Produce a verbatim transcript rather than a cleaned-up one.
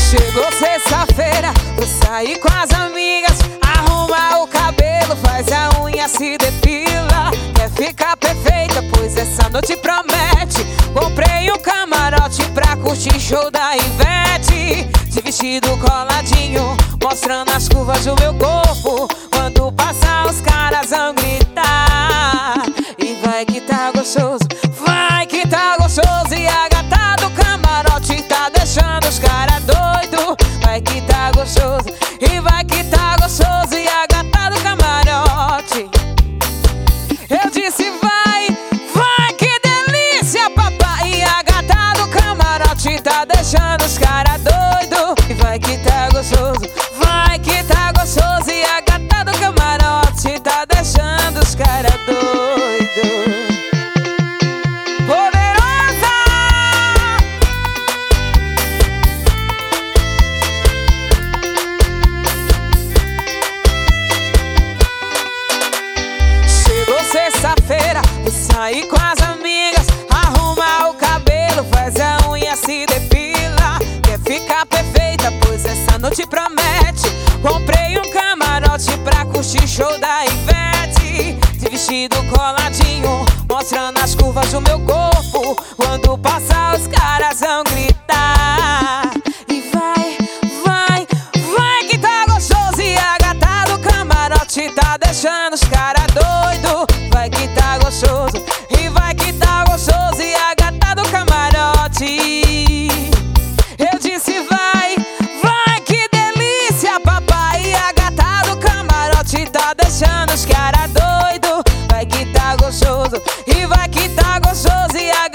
Chegou sexta-feira, vou sair com as amigas, arruma o cabelo, faz a unha, se depila. Quer ficar perfeita, pois essa noite promete. Comprei um camarote pra curtir show da Ivete, de vestido coladinho, mostrando as curvas do meu corpo. Quando passar os caras vão gritar, e vai que tá gostoso, vai que tá gostoso. E a gata do camarote tá deixando os caras doido. Vai que tá gostoso, e vai que tá gostoso. E a gata do camarote, eu disse vai, vai que delícia, papai. E a gata do camarote tá deixando os caras doido. E vai que tá gostoso, vai que tá gostoso. E a gata do camarote tá deixando os caras doido. Sexta-feira, vou sair com as amigas, arruma o cabelo, faz a unha, se depila. Quer ficar perfeita, pois essa noite promete. Comprei um camarote pra curtir show da Ivete, de vestido coladinho, mostrando as curvas do meu corpo. Quando passar os caras vão gritar, e vai, vai, vai que tá gostoso. E a gata do camarote tá deixando os caras doido. Vai que tá gostoso, e vai que tá gostoso. E a gata do camarote, eu disse vai, vai que delícia, papai. E a gata do camarote tá deixando os caras doido. Vai que tá gostoso, e vai que tá gostoso. E a